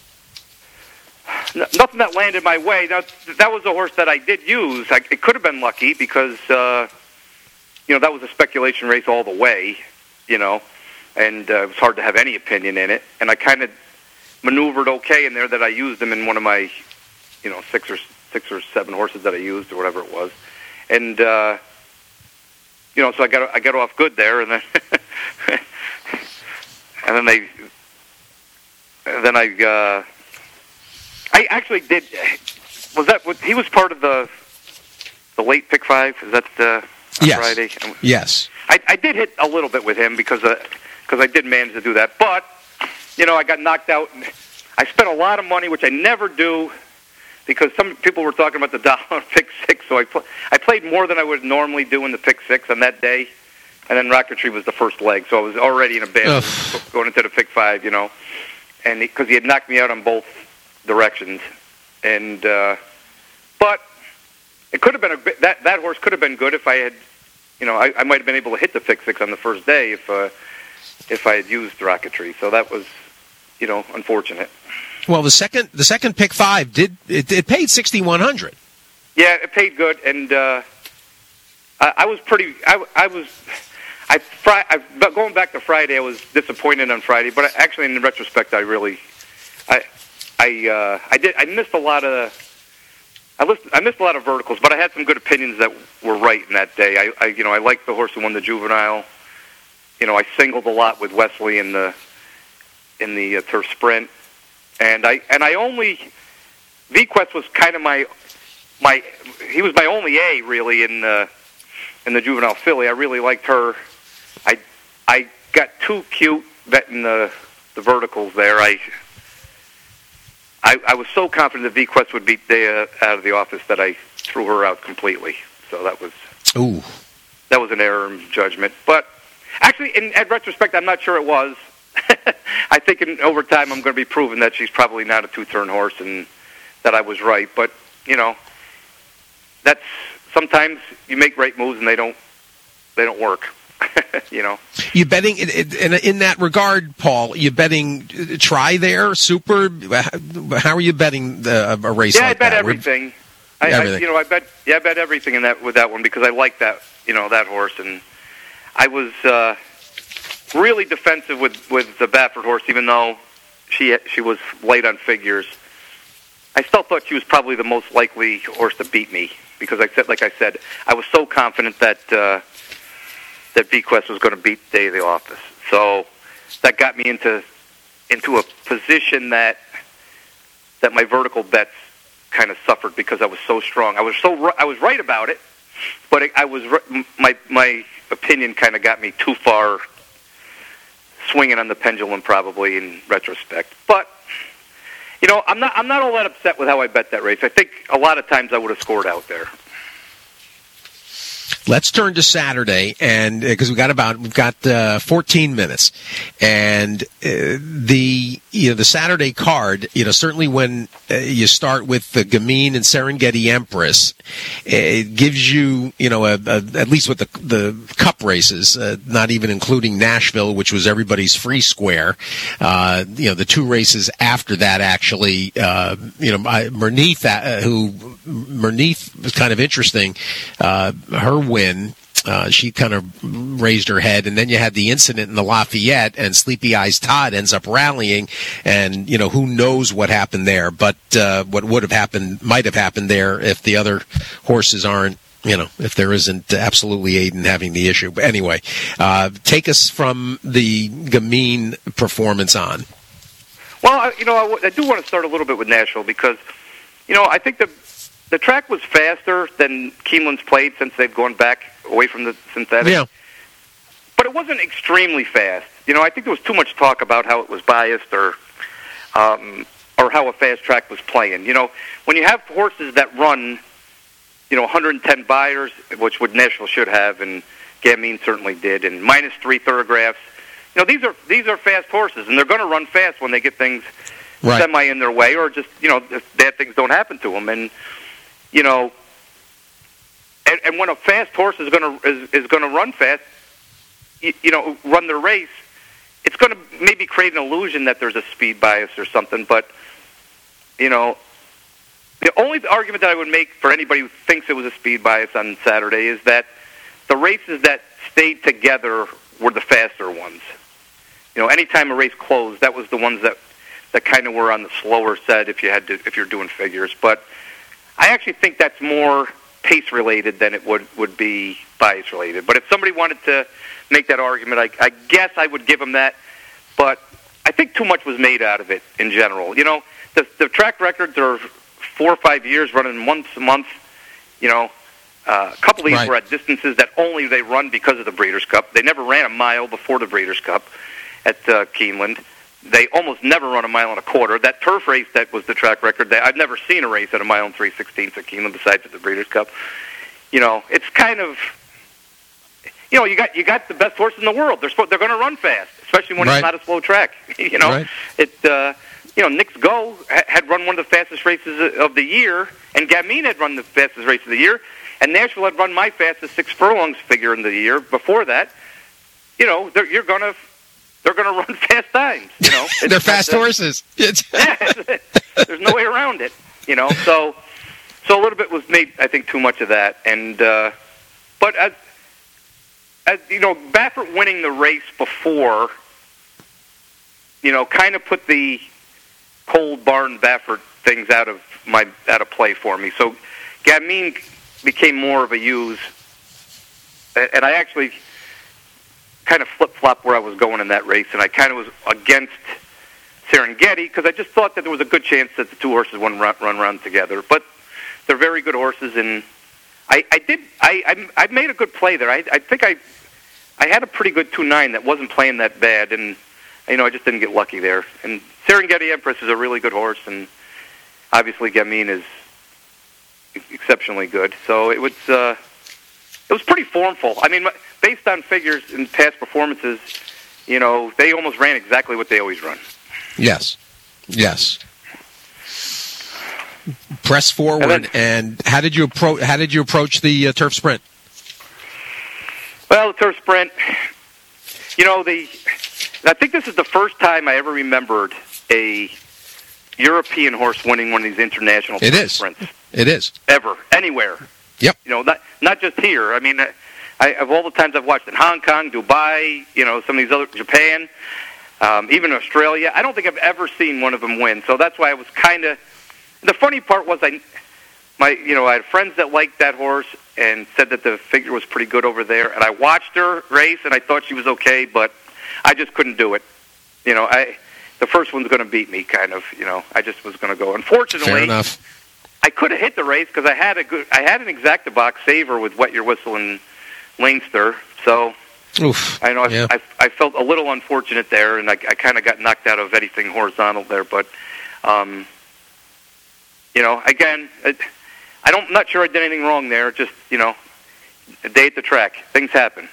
Nothing that landed my way. Now, that was a horse that I did use. I, it could have been lucky because, uh, you know, that was a speculation race all the way, you know, and uh, it was hard to have any opinion in it. And I kind of maneuvered okay in there that I used him in one of my, you know, six or six or seven horses that I used or whatever it was. And, uh, you know, so I got I got off good there, and then and then they, and then I. Uh, I actually did. Was that he was part of the the late pick five? Is that uh, on yes. Friday? Yes. I, I did hit a little bit with him because because uh, I did manage to do that. But you know, I got knocked out. And I spent a lot of money, which I never do, because some people were talking about the dollar pick six. So I pl- I played more than I would normally do in the pick six on that day, and then Rocketry was the first leg, so I was already in a bad mood going into the pick five. You know, and because he, he had knocked me out on both directions, and uh, but it could have been a that that horse could have been good if I had, you know, I, I might have been able to hit the pick six on the first day if uh, if I had used Rocketry. So that was, you know, unfortunate. Well, the second the second pick five did it, it paid sixty one hundred. Yeah, it paid good, and uh, I, I was pretty. I, I was. I, fri- I but going back to Friday, I was disappointed on Friday, but I, actually, in retrospect, I really. I. I uh, I did I missed a lot of I listened, I missed a lot of verticals, but I had some good opinions that were right in that day. I, I you know I liked the horse who won the juvenile. You know I singled a lot with Wesley in the in the uh, turf sprint, and I and I only V-Quest was kind of my my he was my only A really in the in the juvenile filly. I really liked her. I I got too cute betting the the verticals there. I. I, I was so confident that V-Quest would beat Dea out of the office that I threw her out completely. So that was Ooh. that was an error in judgment. But actually, in, in retrospect, I'm not sure it was. I think in over time I'm going to be proven that she's probably not a two-turn horse and that I was right. But, you know, that's sometimes you make great moves and they don't they don't work. You know, you betting in, in that regard, Paul. You betting try there, super. How are you betting the, a race? Yeah, like I bet that? everything. I, everything. I, you know, I bet. Yeah, I bet everything in that with that one because I like that. You know, that horse, and I was uh, really defensive with with the Baffert horse, even though she she was light on figures, I still thought she was probably the most likely horse to beat me because I said, like I said, I was so confident that uh, that Bequest was going to beat Day of the Office. So that got me into into a position that that my vertical bets kind of suffered because I was so strong. I was so I was right about it, but I was my my opinion kind of got me too far swinging on the pendulum probably in retrospect. But you know, I'm not I'm not all that upset with how I bet that race. I think a lot of times I would have scored out there. Let's turn to Saturday, and because uh, we got about we've got uh, fourteen minutes, and uh, the you know the Saturday card. You know, certainly when uh, you start with the Gamine and Serengeti Empress, it gives you you know a, a, at least with the the Cup races, uh, not even including Nashville, which was everybody's free square. Uh, you know, the two races after that actually, uh, you know, Merneith, uh, who Merneith was kind of interesting. Uh, her win, uh, she kind of raised her head, and then you had the incident in the Lafayette, and Sleepy Eyes Todd ends up rallying, and you know who knows what happened there, but uh, what would have happened might have happened there if the other horses aren't, you know, if there isn't absolutely Aiden having the issue. But anyway, uh, take us from the Gamine performance on. Well, I, you know, I, I do want to start a little bit with Nashville because, you know, I think the The track was faster than Keeneland's played since they've gone back away from the synthetic. Yeah. But it wasn't extremely fast. You know, I think there was too much talk about how it was biased or um, or how a fast track was playing. You know, when you have horses that run, you know, one hundred ten buyers, which would Nashville should have, and Gamine certainly did, and minus three thoroughgraphs. You know, these are these are fast horses, and they're going to run fast when they get things right. semi in their way, or just, you know, if bad things don't happen to them. And you know, and, and when a fast horse is going to is, is going to run fast, you, you know, run their race, it's going to maybe create an illusion that there's a speed bias or something. But you know, the only argument that I would make for anybody who thinks it was a speed bias on Saturday is that the races that stayed together were the faster ones. You know, anytime a race closed, that was the ones that that kind of were on the slower side if you had to if you're doing figures, but I actually think that's more pace-related than it would, would be bias-related. But if somebody wanted to make that argument, I, I guess I would give them that. But I think too much was made out of it in general. You know, the, the track records are four or five years running once a month. You know, uh, a couple of these right. were at distances that only they run because of the Breeders' Cup. They never ran a mile before the Breeders' Cup at uh, Keeneland. They almost never run a mile and a quarter. That turf race that was the track record, they, I've never seen a race at a mile and three sixteenths at Keeneland besides at the Breeders' Cup. You know, it's kind of, you know, you got you got the best horses in the world. They're they're going to run fast, especially when right. it's not a slow track. You know, right. it. Uh, you know, Knicks Go had run one of the fastest races of the year, and Gamine had run the fastest race of the year, and Nashville had run my fastest six furlongs figure in the year before that. You know, you're going to. They're going to run fast times, you know. They're fast a, horses. There's no way around it, you know. So, so a little bit was made, I think, too much of that. And uh, but as, as you know, Baffert winning the race before, you know, kind of put the cold barn Baffert things out of my out of play for me. So, Gamine became more of a use, and I actually kind of flip-flop where I was going in that race, and I kind of was against Serengeti because I just thought that there was a good chance that the two horses wouldn't run, run around together. But they're very good horses, and I, I did I, I I made a good play there. I I think I I had a pretty good two nine that wasn't playing that bad, and you know I just didn't get lucky there. And Serengeti Empress is a really good horse, and obviously Gamine is exceptionally good. So it was uh, it was pretty formful. I mean, based on figures in past performances, you know, they almost ran exactly what they always run. Yes, yes. Press forward, and, then, and how did you approach? How did you approach the uh, turf sprint? Well, the turf sprint, you know, the. I think this is the first time I ever remembered a European horse winning one of these international it turf is. sprints. It is ever anywhere. Yep. You know, not not just here. I mean, I, of all the times I've watched in Hong Kong, Dubai, you know, some of these other Japan. Um, even Australia, I don't think I've ever seen one of them win. So that's why I was kind of. The funny part was I, my, you know, I had friends that liked that horse and said that the figure was pretty good over there, and I watched her race and I thought she was okay, but I just couldn't do it. You know, I the first one's going to beat me, kind of. You know, I just was going to go. Unfortunately, fair enough. I could have hit the race because I had a good, I had an exacta box saver with Wet Your Whistle and Leinster, so. Oof. I know yeah. I, I felt a little unfortunate there, and I, I kind of got knocked out of anything horizontal there. But, um, you know, again, it, I don't, I'm not sure I did anything wrong there. Just, you know, a day at the track. Things happen.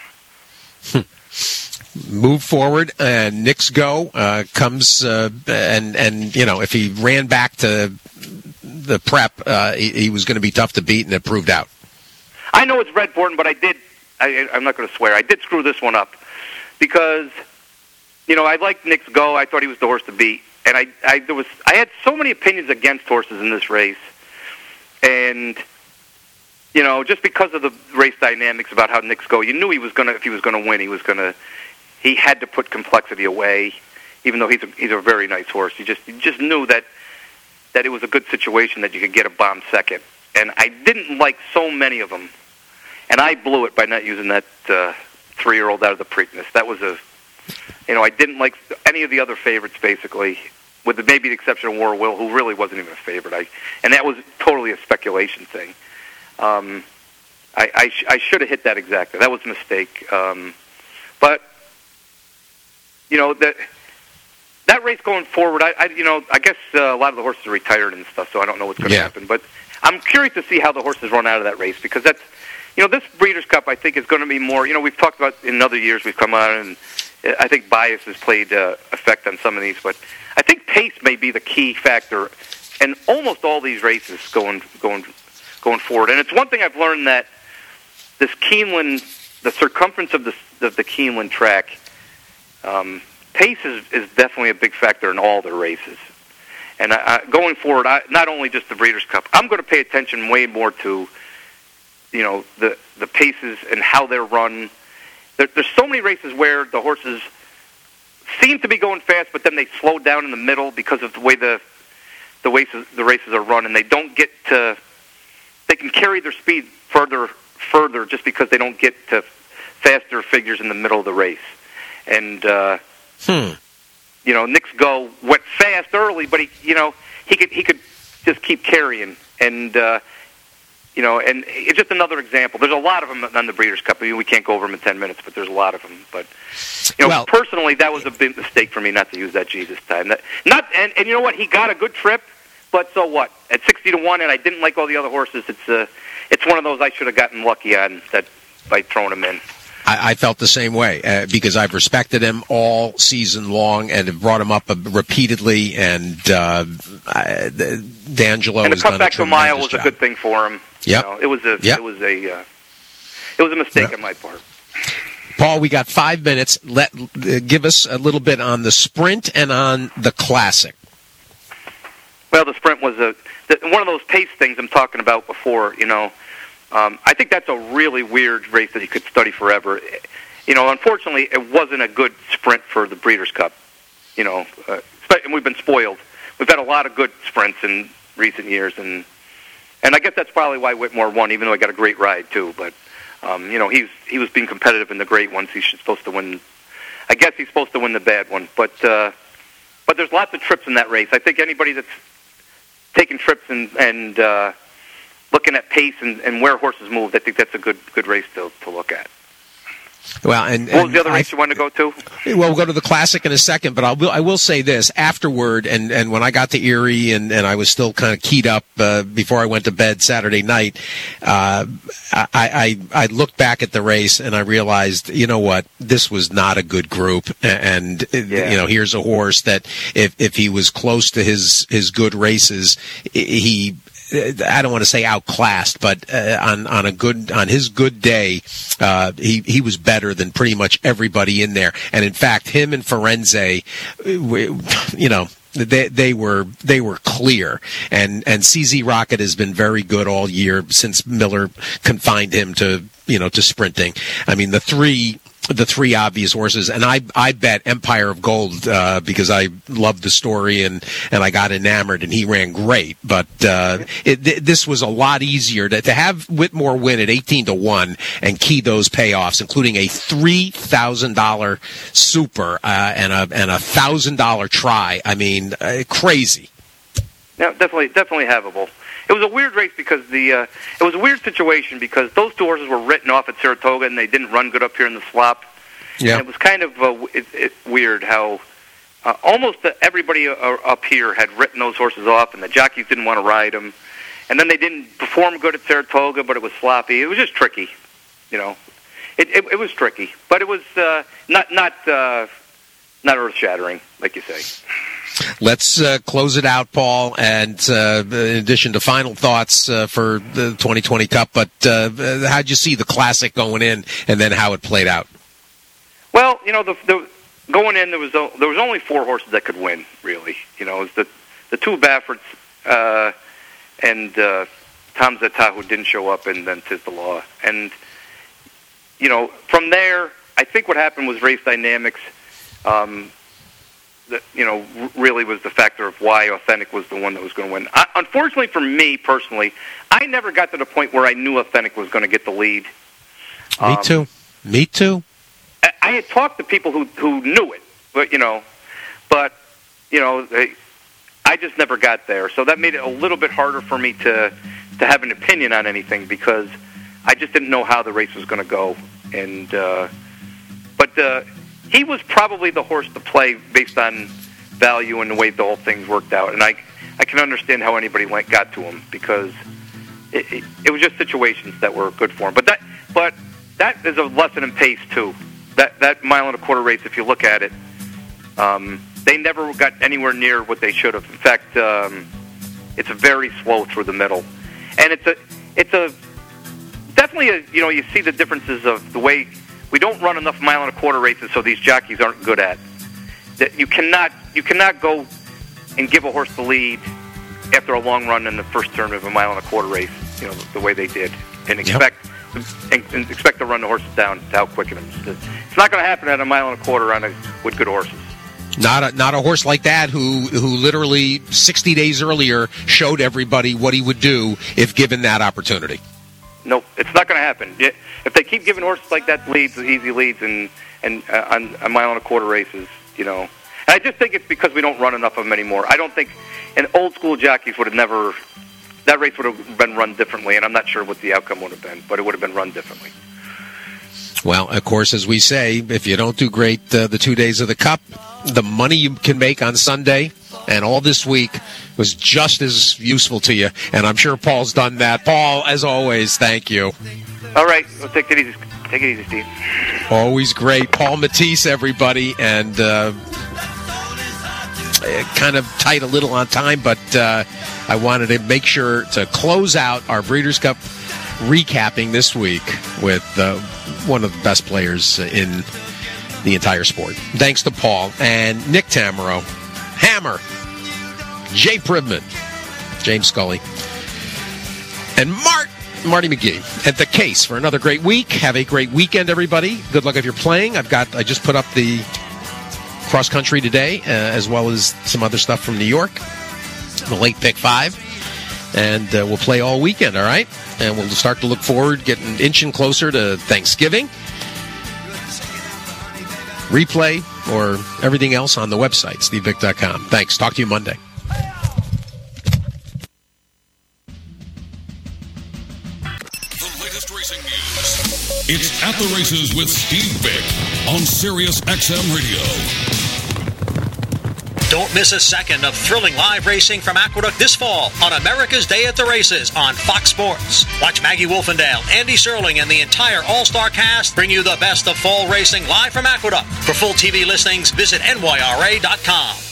Move forward, and Nick's Go uh, comes, uh, and, and, you know, if he ran back to the prep, uh, he, he was going to be tough to beat, and it proved out. I know it's Redbourne, but I did, I, I'm not going to swear, I did screw this one up because, you know, I liked Nick's Go. I thought he was the horse to beat, and I, I, there was, I had so many opinions against horses in this race, and, you know, just because of the race dynamics about how Nick's Go, you knew he was going to, if he was going to win, he was going to, he had to put complexity away, even though he's a, he's a very nice horse. You just, you just knew that, that it was a good situation that you could get a bomb second. And I didn't like so many of them. And I blew it by not using that uh, three-year-old out of the Preakness. That was a, you know, I didn't like any of the other favorites, basically, with the, maybe the exception of War Will, who really wasn't even a favorite. I, and that was totally a speculation thing. Um, I, I, sh- I should have hit that exactly. That was a mistake. Um, but, you know, that that race going forward, I, I you know, I guess uh, a lot of the horses are retired and stuff, so I don't know what's going to yeah. happen. But I'm curious to see how the horses run out of that race, because that's, you know, this Breeders' Cup, I think, is going to be more, you know, we've talked about in other years we've come out, and I think bias has played uh, effect on some of these, but I think pace may be the key factor in almost all these races going going going forward. And it's one thing I've learned, that this Keeneland, the circumference of the, of the Keeneland track, um, pace is, is definitely a big factor in all their races. And I, I, going forward, I, not only just the Breeders' Cup, I'm going to pay attention way more to, you know, the the paces and how they're run. There, there's so many races where the horses seem to be going fast, but then they slow down in the middle because of the way the the races the races are run, and they don't get to. They can carry their speed further further just because they don't get to faster figures in the middle of the race. And uh, hmm. you know, Nick's Go went fast early, but he, you know, he could he could just keep carrying, and uh, you know, and it's just another example. There's a lot of them on the Breeders' Cup. I mean, we can't go over them in ten minutes, but there's a lot of them. But you know, well, personally, that was a big mistake for me not to use that G this time. That not, and, and you know what? He got a good trip, but so what? At sixty to one, and I didn't like all the other horses. It's uh, it's one of those I should have gotten lucky on that by throwing him in. I, I felt the same way uh, because I've respected him all season long and have brought him up uh, repeatedly. And uh, I, D'Angelo and the has done a cutback to a mile was job. a good thing for him. Yep. You know, it was a yep. it was a uh, it was a mistake yep. on my part. Paul, we got five minutes. Let uh, give us a little bit on the Sprint and on the Classic. Well, the Sprint was a the, one of those pace things I'm talking about before. You know, um, I think that's a really weird race that you could study forever. You know, unfortunately, it wasn't a good sprint for the Breeders' Cup. You know, uh, and we've been spoiled. We've had a lot of good sprints in recent years, and and I guess that's probably why Whitmore won, even though he got a great ride too. But um, you know, he's he was being competitive in the great ones. He's supposed to win. I guess he's supposed to win the bad one, but uh, but there's lots of trips in that race. I think anybody that's taking trips and and uh, looking at pace and, and where horses moved, I think that's a good good race to to look at. Well, and, what was and the other I, race you wanted to go to? Well, we'll go to the Classic in a second, but I will, I will say this afterward, and, and when I got to Erie and, and I was still kind of keyed up uh, before I went to bed Saturday night, uh, I, I, I looked back at the race and I realized, you know what, this was not a good group, and yeah. you know, here's a horse that if if he was close to his his good races, he. I don't want to say outclassed, but uh, on on a good on his good day, uh, he he was better than pretty much everybody in there. And in fact, him and Firenze, you know, they they were they were clear. And and C Z Rocket has been very good all year since Miller confined him to you know to sprinting. I mean, the three the three obvious horses, and I I bet Empire of Gold uh, because I loved the story and, and I got enamored, and he ran great. But uh, it, th- this was a lot easier to, to have Whitmore win at eighteen to one and key those payoffs, including a three thousand dollar super uh, and a and a thousand dollar try. I mean, uh, crazy. Yeah, definitely, definitely havable. It was a weird race because the uh, it was a weird situation because those two horses were written off at Saratoga and they didn't run good up here in the slop. Yeah, and it was kind of uh, it, it, weird how uh, almost everybody uh, up here had written those horses off, and the jockeys didn't want to ride them, and then they didn't perform good at Saratoga, but it was sloppy. It was just tricky, you know. It it, it was tricky, but it was uh, not not uh, not earth shattering, like you say. Let's uh, close it out, Paul, and uh, in addition to final thoughts uh, for the twenty twenty Cup, but uh, how'd you see the Classic going in and then how it played out? Well, you know, the, the going in, there was o- there was only four horses that could win, really. You know, it was the, the two Baffords uh, and uh, Tom Zeta, who didn't show up, and then Tiz the Law. And, you know, from there, I think what happened was race dynamics. Um, that you know really was the factor of why Authentic was the one that was going to win. I, unfortunately for me personally, I never got to the point where I knew Authentic was going to get the lead. Me um, too. Me too. I, I had talked to people who who knew it, but you know, but you know, they, I just never got there. So that made it a little bit harder for me to to have an opinion on anything because I just didn't know how the race was going to go. And uh, but. Uh, He was probably the horse to play based on value and the way the whole thing's worked out. And I, I can understand how anybody went, got to him because it, it, it was just situations that were good for him. But that, but that is a lesson in pace too. That that mile and a quarter race, if you look at it, um, they never got anywhere near what they should have. In fact, um, it's a very slow through the middle, and it's a it's a definitely a you know you see the differences of the way. We don't run enough mile and a quarter races, so these jockeys aren't good at. That you cannot you cannot go and give a horse the lead after a long run in the first turn of a mile and a quarter race, you know, the way they did, and expect yep. and, and expect to run the horses down to outquicken them. It's not going to happen at a mile and a quarter on a, with good horses. Not a not a horse like that who who literally sixty days earlier showed everybody what he would do if given that opportunity. Nope, it's not going to happen. If they keep giving horses like that leads, easy leads, and and uh, on a mile and a quarter races, you know, and I just think it's because we don't run enough of them anymore. I don't think, and old school jockeys would have never, that race would have been run differently, and I'm not sure what the outcome would have been, but it would have been run differently. Well, of course, as we say, if you don't do great uh, the two days of the Cup, the money you can make on Sunday and all this week was just as useful to you, and I'm sure Paul's done that. Paul, as always, thank you. All right, well, take it easy. Take it easy, Steve. Always great. Paul Matisse, everybody, and uh, kind of tight a little on time, but uh, I wanted to make sure to close out our Breeders' Cup recapping this week with uh, one of the best players in the entire sport. Thanks to Paul and Nick Tamero, Hammer, Jay Privman, James Scully, and Mart, Marty McGee at the Case for another great week. Have a great weekend, everybody. Good luck if you're playing. I've got I just put up the cross country today, uh, as well as some other stuff from New York, the late pick five, and uh, we'll play all weekend. All right, and we'll start to look forward, getting inching closer to Thanksgiving. Replay or everything else on the website, steve vick dot com. Thanks. Talk to you Monday. The latest racing news. It's At the Races with Steve Vick on Sirius X M Radio. Don't miss a second of thrilling live racing from Aqueduct this fall on America's Day at the Races on Fox Sports. Watch Maggie Wolfendale, Andy Serling, and the entire All-Star cast bring you the best of fall racing live from Aqueduct. For full T V listings, visit N Y R A dot com.